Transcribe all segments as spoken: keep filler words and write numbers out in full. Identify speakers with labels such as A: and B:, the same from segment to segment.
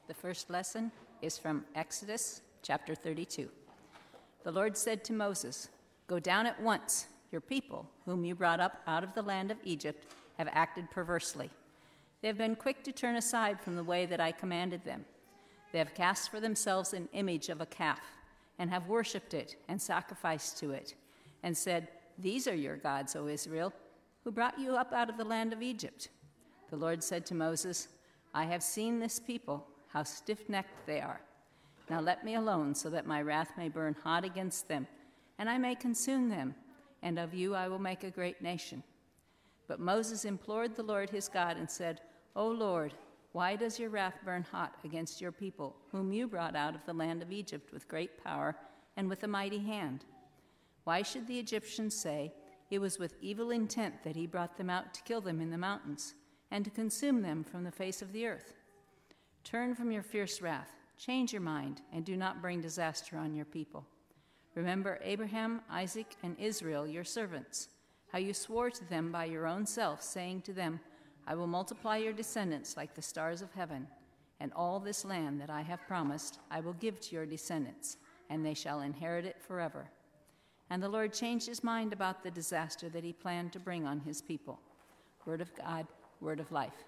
A: The first lesson is from Exodus chapter thirty-two. The Lord said to Moses, "Go down at once. Your people, whom you brought up out of the land of Egypt, have acted perversely. They have been quick to turn aside from the way that I commanded them. They have cast for themselves an image of a calf, and have worshipped it and sacrificed to it, and said, 'These are your gods, O Israel, who brought you up out of the land of Egypt.' The Lord said to Moses, 'I have seen this people, how stiff-necked they are. Now let me alone, so that my wrath may burn hot against them, and I may consume them, and of you I will make a great nation.' But Moses implored the Lord his God and said, 'O Lord, why does your wrath burn hot against your people, whom you brought out of the land of Egypt with great power and with a mighty hand? Why should the Egyptians say, it was with evil intent that he brought them out to kill them in the mountains, and to consume them from the face of the earth? Turn from your fierce wrath, change your mind, and do not bring disaster on your people. Remember Abraham, Isaac, and Israel, your servants, how you swore to them by your own self, saying to them, I will multiply your descendants like the stars of heaven, and all this land that I have promised I will give to your descendants, and they shall inherit it forever.' And the Lord changed his mind about the disaster that he planned to bring on his people." Word of God, word of life.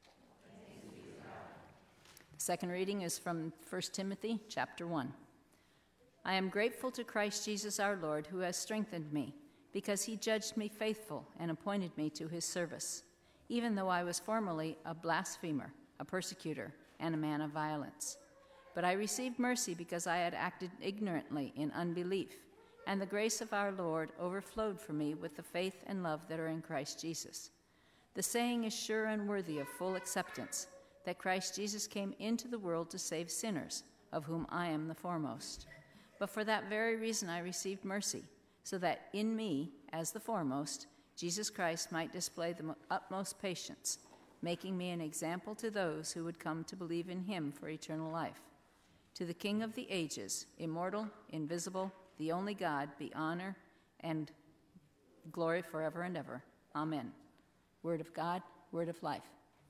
A: The second reading is from First Timothy chapter one. "I am grateful to Christ Jesus our Lord, who has strengthened me, because he judged me faithful and appointed me to his service, even though I was formerly a blasphemer, a persecutor, and a man of violence. But I received mercy because I had acted ignorantly in unbelief, and the grace of our Lord overflowed for me with the faith and love that are in Christ Jesus. The saying is sure and worthy of full acceptance, that Christ Jesus came into the world to save sinners, of whom I am the foremost. But for that very reason I received mercy, so that in me, as the foremost, Jesus Christ might display the utmost patience, making me an example to those who would come to believe in him for eternal life. To the King of the ages, immortal, invisible, the only God, be honor and glory forever and ever. Amen." Word of God, word of life.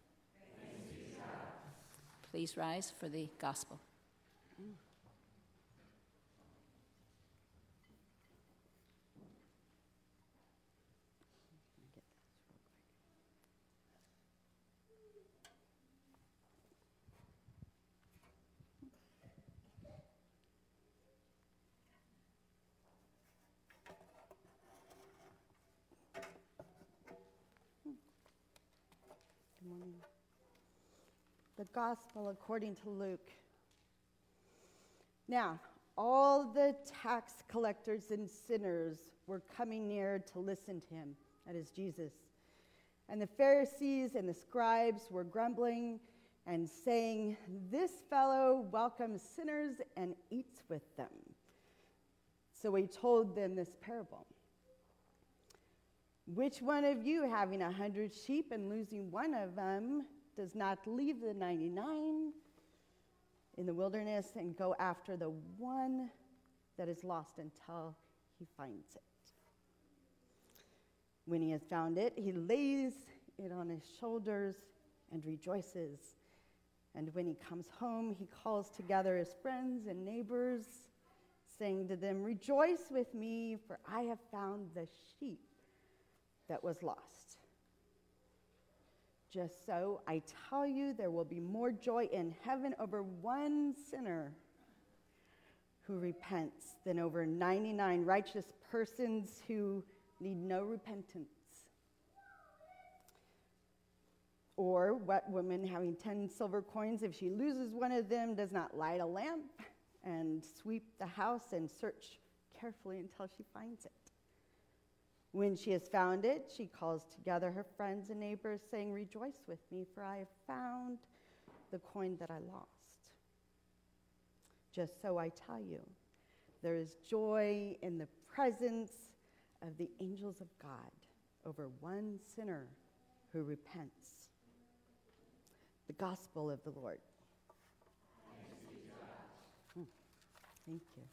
A: Please rise for the gospel.
B: The Gospel according to Luke. Now, all the tax collectors and sinners were coming near to listen to him, that is Jesus. And the Pharisees and the scribes were grumbling and saying, "This fellow welcomes sinners and eats with them." So he told them this parable. "Which one of you, having a hundred sheep and losing one of them, does not leave the ninety-nine in the wilderness and go after the one that is lost until he finds it? When he has found it, he lays it on his shoulders and rejoices. And when he comes home, he calls together his friends and neighbors, saying to them, 'Rejoice with me, for I have found the sheep that was lost.' Just so, I tell you, there will be more joy in heaven over one sinner who repents than over ninety-nine righteous persons who need no repentance. Or what woman, having ten silver coins, if she loses one of them, does not light a lamp and sweep the house and search carefully until she finds it? When she has found it, she calls together her friends and neighbors, saying, 'Rejoice with me, for I have found the coin that I lost.' Just so, I tell you, there is joy in the presence of the angels of God over one sinner who repents." The gospel of the Lord. Hmm. Thank you.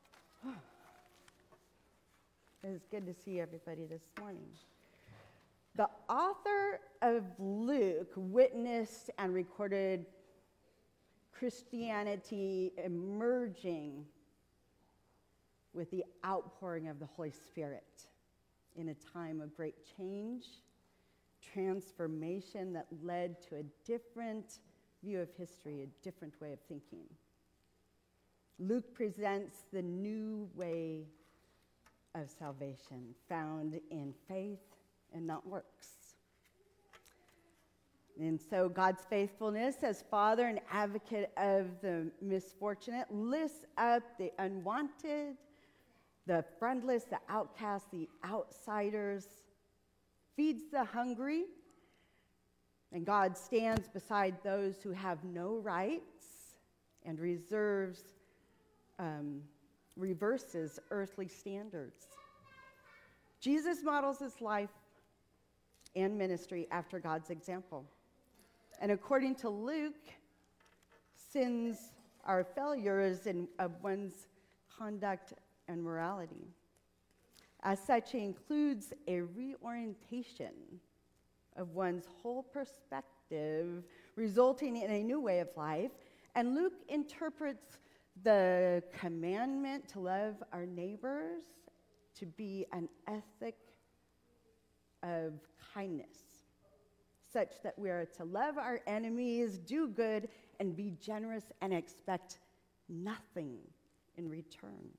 B: It is good to see everybody this morning. The author of Luke witnessed and recorded Christianity emerging with the outpouring of the Holy Spirit in a time of great change, transformation that led to a different view of history, a different way of thinking. Luke presents the new way of salvation found in faith and not works. And so God's faithfulness as Father and advocate of the misfortunate lifts up the unwanted, the friendless, the outcasts, the outsiders, feeds the hungry, and God stands beside those who have no rights and reserves, um, reverses earthly standards. Jesus models his life and ministry after God's example. And according to Luke, sins are failures in, of one's conduct and morality. As such, it includes a reorientation of one's whole perspective, resulting in a new way of life. And Luke interprets the commandment to love our neighbors to be an ethic of kindness, such that we are to love our enemies, do good, and be generous and expect nothing in return.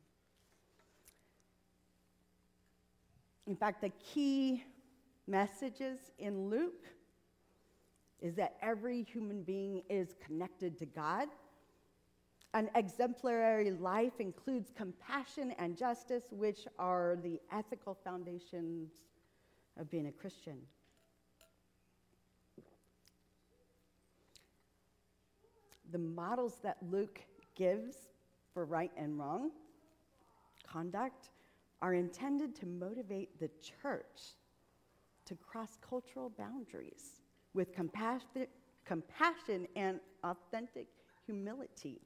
B: In fact, the key messages in Luke is that every human being is connected to God. An exemplary life includes compassion and justice, which are the ethical foundations of being a Christian. The models that Luke gives for right and wrong conduct are intended to motivate the church to cross cultural boundaries with compassion, compassion and authentic humility.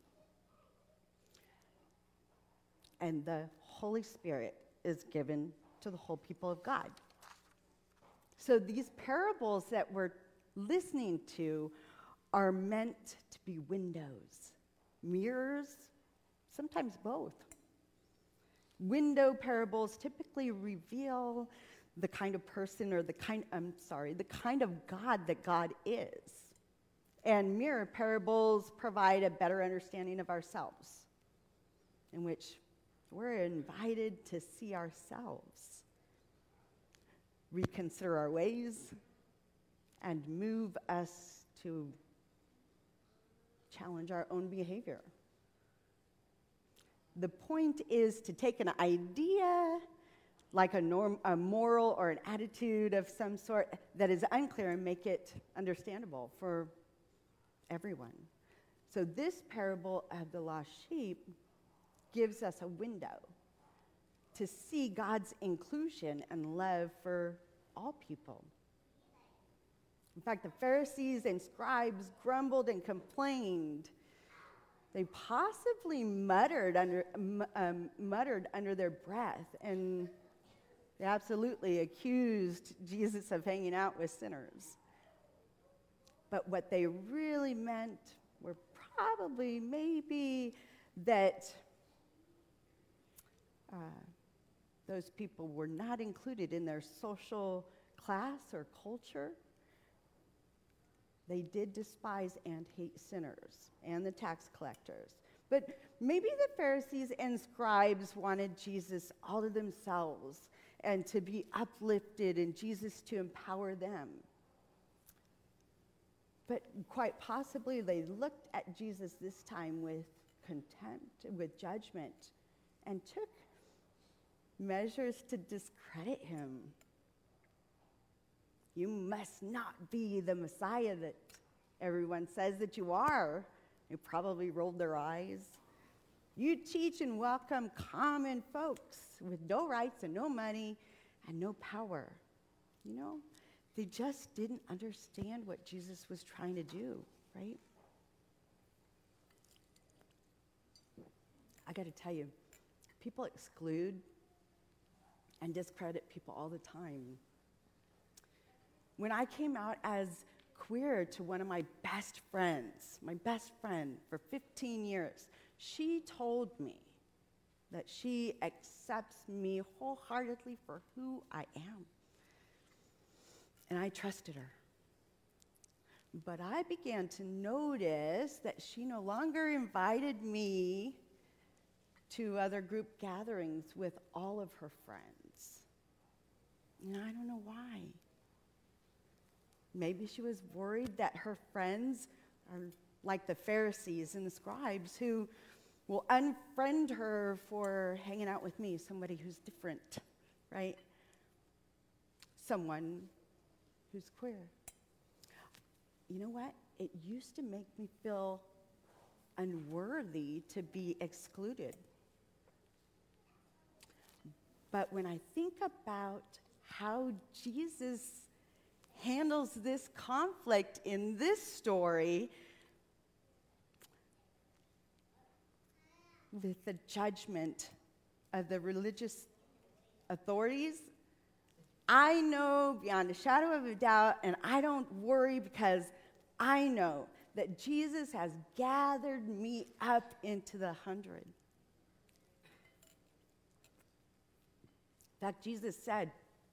B: And the Holy Spirit is given to the whole people of God. So these parables that we're listening to are meant to be windows, mirrors, sometimes both. Window parables typically reveal the kind of person or the kind, I'm sorry, the kind of God that God is. And mirror parables provide a better understanding of ourselves, in which we're invited to see ourselves, reconsider our ways, and move us to challenge our own behavior. The point is to take an idea, like a, norm, a moral or an attitude of some sort that is unclear, and make it understandable for everyone. So this parable of the lost sheep gives us a window to see God's inclusion and love for all people. In fact, the Pharisees and scribes grumbled and complained. They possibly muttered under, um, muttered under their breath, and they absolutely accused Jesus of hanging out with sinners. But what they really meant were probably maybe that uh, those people were not included in their social class or culture. They did despise and hate sinners and the tax collectors. But maybe the Pharisees and scribes wanted Jesus all to themselves and to be uplifted and Jesus to empower them. But quite possibly they looked at Jesus this time with contempt, with judgment, and took measures to discredit him. You must not be the Messiah that everyone says that you are. They probably rolled their eyes. You teach and welcome common folks with no rights and no money and no power. You know, they just didn't understand what Jesus was trying to do, right? I got to tell you, people exclude and discredit people all the time. when I came out as queer to one of my best friends, my best friend for fifteen years, she told me that she accepts me wholeheartedly for who I am. And I trusted her. But I began to notice that she no longer invited me to other group gatherings with all of her friends. And I don't know why. Maybe she was worried that her friends are like the Pharisees and the scribes who will unfriend her for hanging out with me, somebody who's different, right? Someone who's queer. You know what? It used to make me feel unworthy to be excluded. But when I think about how Jesus handles this conflict in this story with the judgment of the religious authorities, I know beyond a shadow of a doubt, and I don't worry because I know that Jesus has gathered me up into the hundred. In fact, Jesus said,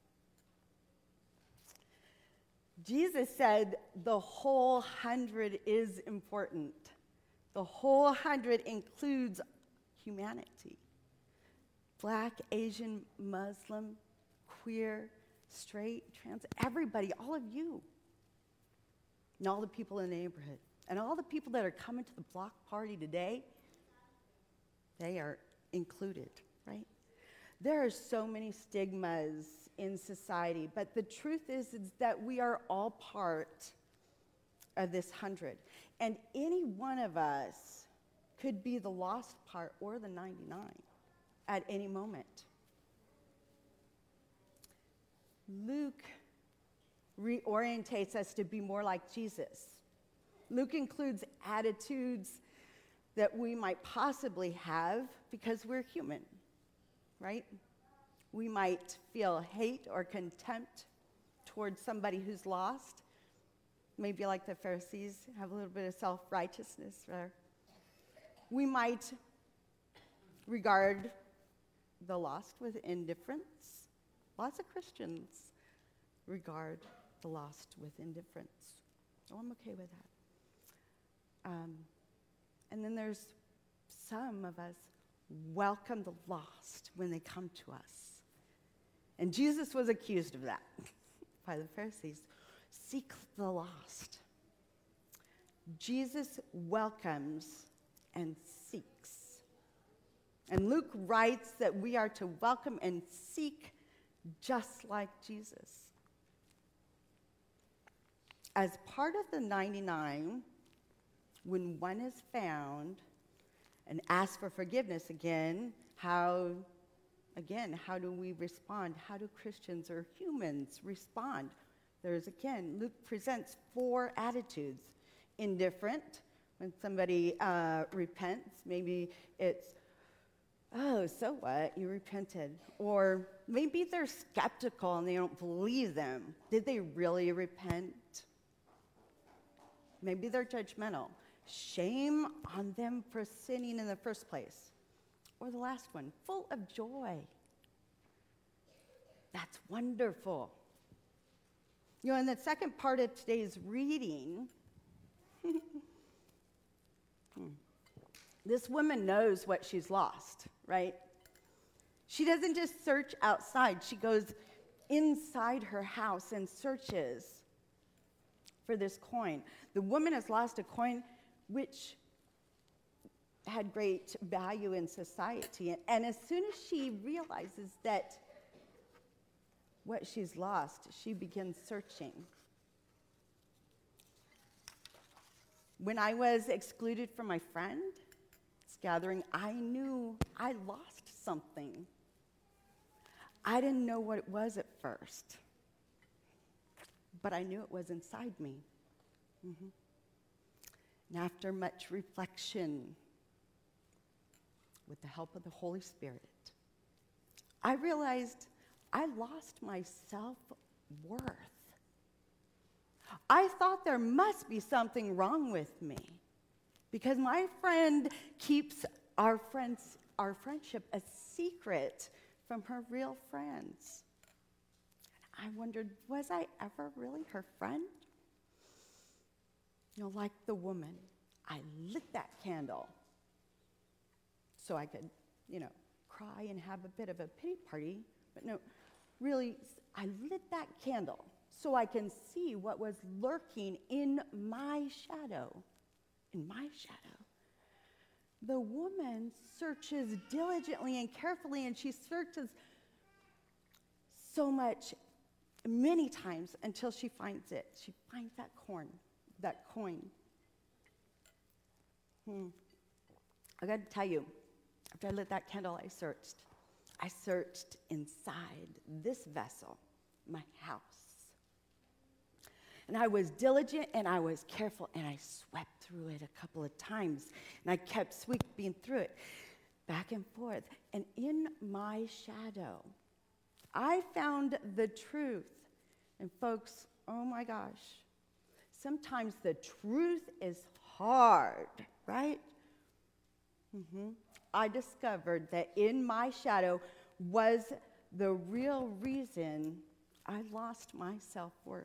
B: Jesus said the whole hundred is important. The whole hundred includes humanity. Black, Asian, Muslim, queer, straight, trans, everybody, all of you. And all the people in the neighborhood. And all the people that are coming to the block party today, they are included, right? There are so many stigmas in society, but the truth is, is that we are all part of this hundred. And any one of us could be the lost part or the ninety-nine at any moment. Luke reorientates us to be more like Jesus. Luke includes attitudes that we might possibly have because we're human, right? We might feel hate or contempt towards somebody who's lost. Maybe like the Pharisees, have a little bit of self-righteousness there. We might regard the lost with indifference. Lots of Christians regard the lost with indifference. Oh, I'm okay with that. Um, and then there's some of us welcome the lost when they come to us. And Jesus was accused of that by the Pharisees. Seek the lost. Jesus welcomes and seeks. And Luke writes that we are to welcome and seek just like Jesus. As part of the ninety-nine, when one is found and asks for forgiveness again, how, again, how do we respond? How do Christians or humans respond? There's, again, Luke presents four attitudes. Indifferent, when somebody uh, repents, maybe it's, oh, so what? You repented. Or maybe they're skeptical and they don't believe them. Did they really repent? Maybe they're judgmental. Shame on them for sinning in the first place. Or the last one, full of joy. That's wonderful. You know, in the second part of today's reading, this woman knows what she's lost, right? She doesn't just search outside. She goes inside her house and searches for this coin. The woman has lost a coin which had great value in society. And as soon as she realizes that what she's lost, she begins searching. When I was excluded from my friend's gathering, I knew I lost something. I didn't know what it was at first, but I knew it was inside me. Mm-hmm. And after much reflection, with the help of the Holy Spirit, I realized I lost my self-worth. I thought there must be something wrong with me because my friend keeps our friends, our friendship a secret from her real friends. I wondered, was I ever really her friend? You know, like the woman, I lit that candle so I could, you know, cry and have a bit of a pity party. But no, really, I lit that candle so I can see what was lurking in my shadow, in my shadow. The woman searches diligently and carefully, and she searches so much, many times, until she finds it. She finds that corn, that coin. Hmm. I got to tell you, after I lit that candle, I searched. I searched inside this vessel, my house. And I was diligent and I was careful and I swept through it a couple of times. And I kept sweeping through it back and forth. And in my shadow, I found the truth. And folks, oh my gosh, sometimes the truth is hard, right? Mm-hmm. I discovered that in my shadow was the real reason I lost my self-worth.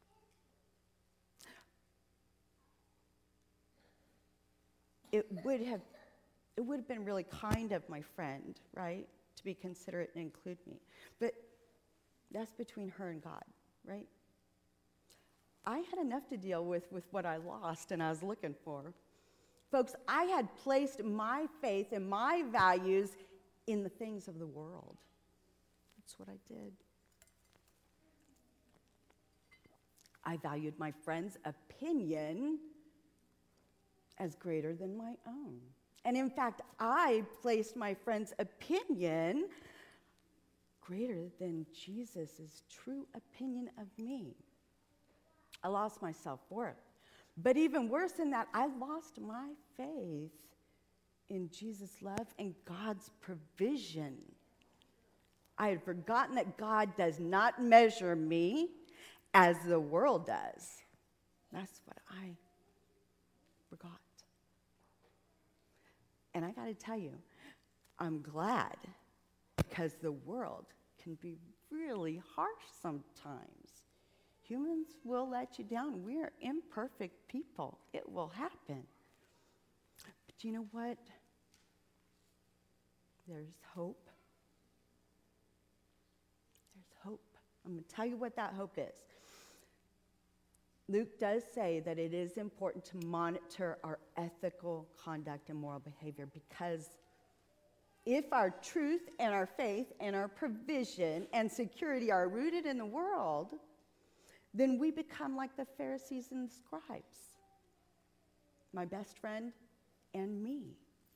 B: It would have, it would have been really kind of my friend, right, to be considerate and include me. But that's between her and God, right? I had enough to deal with with what I lost and I was looking for. Folks, I had placed my faith and my values in the things of the world. That's what I did. I valued my friend's opinion as greater than my own. And in fact, I placed my friend's opinion greater than Jesus' true opinion of me. I lost my self-worth. But even worse than that, I lost my faith in Jesus' love and God's provision. I had forgotten that God does not measure me as the world does. That's what I forgot. And I got to tell you, I'm glad, because the world can be really harsh sometimes. Humans will let you down. We are imperfect people. It will happen. But you know what? There's hope. There's hope. I'm going to tell you what that hope is. Luke does say that it is important to monitor our ethical conduct and moral behavior, because if our truth and our faith and our provision and security are rooted in the world, then we become like the Pharisees and the scribes, my best friend and me,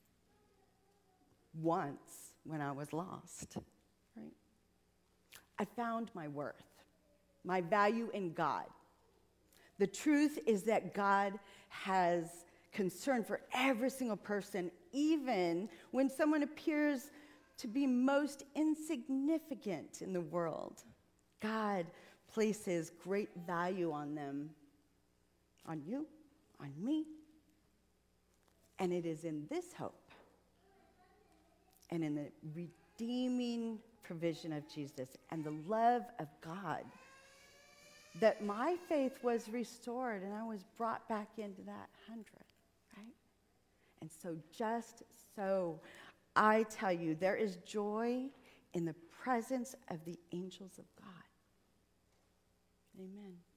B: once when I was lost, right? I found my worth, my value in God. The truth is that God has concern for every single person, even when someone appears to be most insignificant in the world. God places great value on them, on you, on me. And it is in this hope and in the redeeming provision of Jesus and the love of God that my faith was restored and I was brought back into that hundred, right? And so just so, I tell you, there is joy in the presence of the angels of God. Amen.